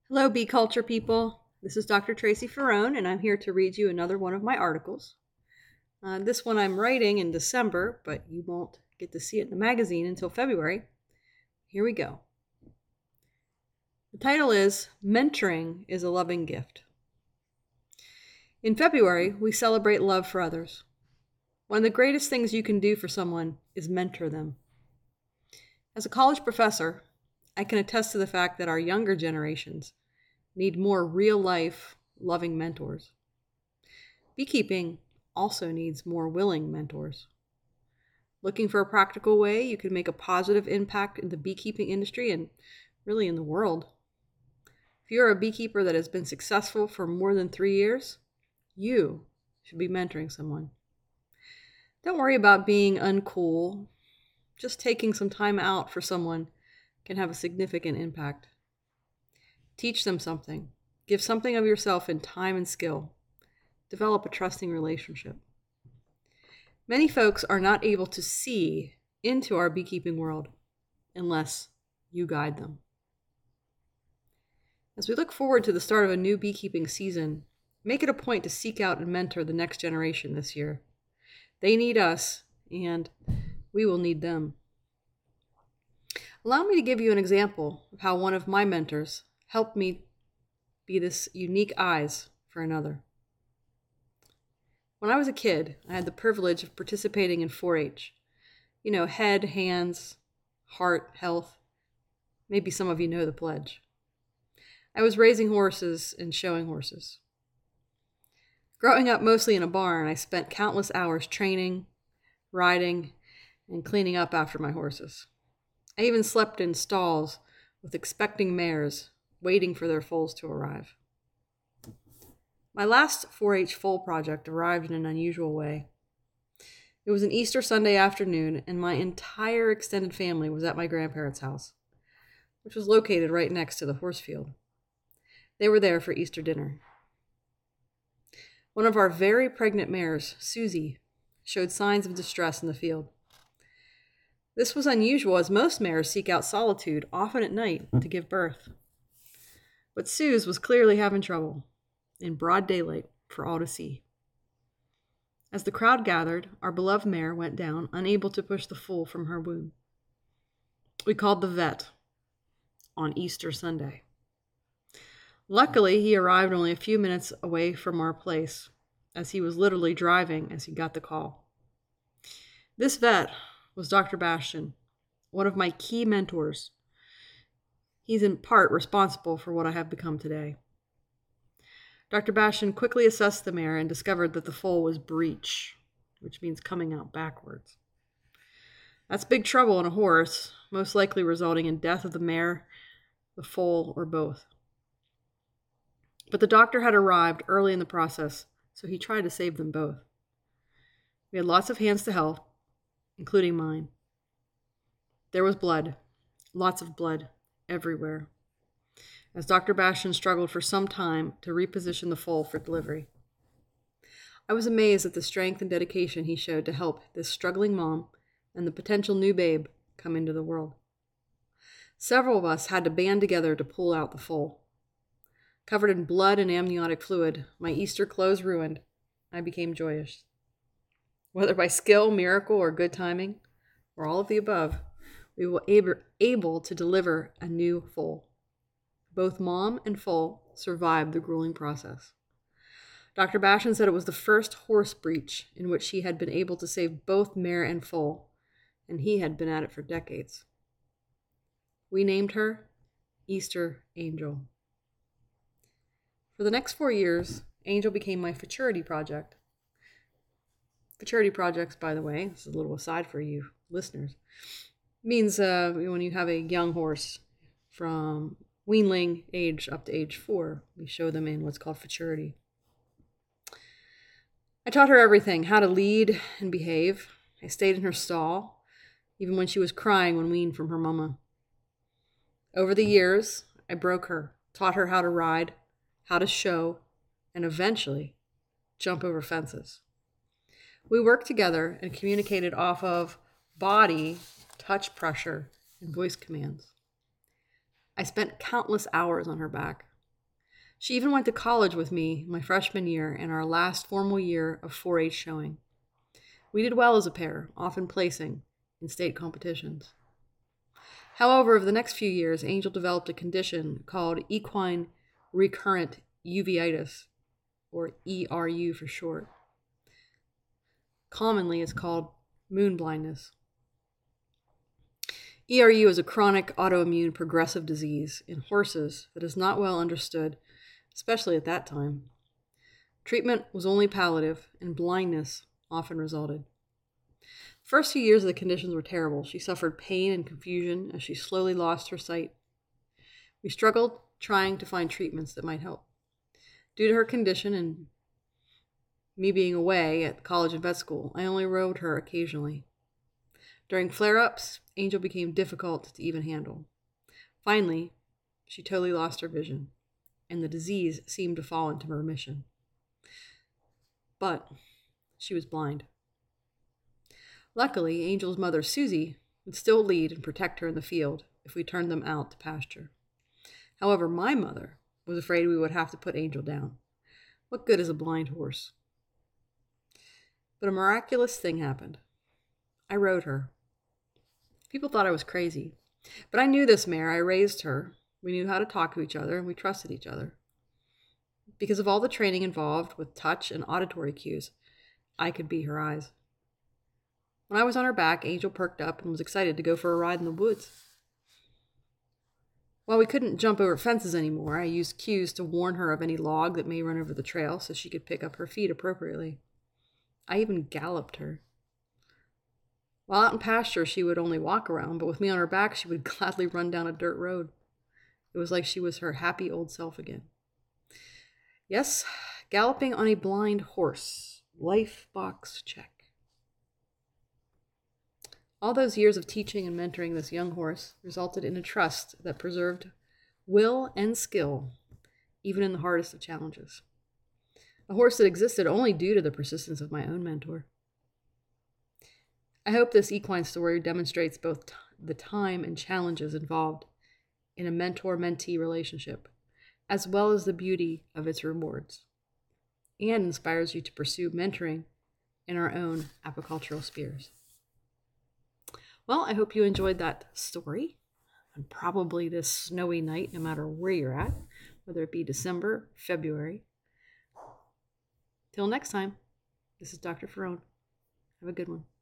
Hello, bee culture people. This is Dr. Tracy Ferrone, and I'm here to read you another one of my articles. This one I'm writing in December, but you won't get to see it in the magazine until February. Here we go. The title is Mentoring is a Loving Gift. In February, we celebrate love for others. One of the greatest things you can do for someone is mentor them. As a college professor, I can attest to the fact that our younger generations need more real-life, loving mentors. Beekeeping also needs more willing mentors. Looking for a practical way you can make a positive impact in the beekeeping industry and really in the world? If you're a beekeeper that has been successful for more than 3 years, you should be mentoring someone. Don't worry about being uncool. Just taking some time out for someone can have a significant impact. Teach them something. Give something of yourself in time and skill. Develop a trusting relationship. Many folks are not able to see into our beekeeping world unless you guide them. As we look forward to the start of a new beekeeping season, make it a point to seek out and mentor the next generation this year. They need us, and we will need them. Allow me to give you an example of how one of my mentors helped me be this unique eyes for another. When I was a kid, I had the privilege of participating in 4-H. You know, head, hands, heart, health. Maybe some of you know the pledge. I was raising horses and showing horses. Growing up mostly in a barn, I spent countless hours training, riding, and cleaning up after my horses. I even slept in stalls with expecting mares, waiting for their foals to arrive. My last 4-H foal project arrived in an unusual way. It was an Easter Sunday afternoon, and my entire extended family was at my grandparents' house, which was located right next to the horse field. They were there for Easter dinner. One of our very pregnant mares, Susie, showed signs of distress in the field. This was unusual, as most mares seek out solitude, often at night, to give birth. But Suze was clearly having trouble, in broad daylight for all to see. As the crowd gathered, our beloved mare went down, unable to push the foal from her womb. We called the vet on Easter Sunday. Luckily, he arrived only a few minutes away from our place, as he was literally driving as he got the call. This vet was Dr. Bastian, one of my key mentors. He's in part responsible for what I have become today. Dr. Bastian quickly assessed the mare and discovered that the foal was breech, which means coming out backwards. That's big trouble in a horse, most likely resulting in death of the mare, the foal, or both. But the doctor had arrived early in the process, so he tried to save them both. We had lots of hands to help, including mine. There was blood, lots of blood, everywhere, as Dr. Bastian struggled for some time to reposition the foal for delivery. I was amazed at the strength and dedication he showed to help this struggling mom and the potential new babe come into the world. Several of us had to band together to pull out the foal. Covered in blood and amniotic fluid, my Easter clothes ruined, I became joyous. Whether by skill, miracle, or good timing, or all of the above, we were able to deliver a new foal. Both mom and foal survived the grueling process. Dr. Bastian said it was the first horse breech in which he had been able to save both mare and foal, and he had been at it for decades. We named her Easter Angel. For the next 4 years, Angel became my futurity project. Futurity projects, by the way, this is a little aside for you listeners, means when you have a young horse from weanling age up to age 4, we show them in what's called futurity. I taught her everything, how to lead and behave. I stayed in her stall, even when she was crying when weaned from her mama. Over the years, I broke her, taught her how to ride, how to show, and eventually jump over fences. We worked together and communicated off of body, touch pressure, and voice commands. I spent countless hours on her back, She even went to college with me my freshman year and our last formal year of 4-H showing. We did well as a pair, often placing in state competitions. However, over the next few years, Angel developed a condition called equine recurrent uveitis, or ERU for short. Commonly, it's called moon blindness. ERU is a chronic autoimmune progressive disease in horses that is not well understood, especially at that time. Treatment was only palliative, and blindness often resulted. The first few years of the conditions were terrible. She suffered pain and confusion as she slowly lost her sight. We struggled trying to find treatments that might help. Due to her condition and me being away at college and vet school, I only rode her occasionally. During flare-ups, Angel became difficult to even handle. Finally, she totally lost her vision, and the disease seemed to fall into remission. But she was blind. Luckily, Angel's mother, Susie, would still lead and protect her in the field if we turned them out to pasture. However, my mother was afraid we would have to put Angel down. What good is a blind horse? But a miraculous thing happened. I rode her. People thought I was crazy, but I knew this mare. I raised her. We knew how to talk to each other, and we trusted each other. Because of all the training involved with touch and auditory cues, I could be her eyes. When I was on her back, Angel perked up and was excited to go for a ride in the woods. While we couldn't jump over fences anymore, I used cues to warn her of any log that may run over the trail so she could pick up her feet appropriately. I even galloped her. While out in pasture, she would only walk around, but with me on her back, she would gladly run down a dirt road. It was like she was her happy old self again. Yes, galloping on a blind horse. Life box check. All those years of teaching and mentoring this young horse resulted in a trust that preserved will and skill, even in the hardest of challenges. A horse that existed only due to the persistence of my own mentor. I hope this equine story demonstrates both the time and challenges involved in a mentor-mentee relationship, as well as the beauty of its rewards, and inspires you to pursue mentoring in our own apicultural spheres. Well, I hope you enjoyed that story, and probably this snowy night, no matter where you're at, whether it be December, February. Till next time, this is Dr. Ferrone. Have a good one.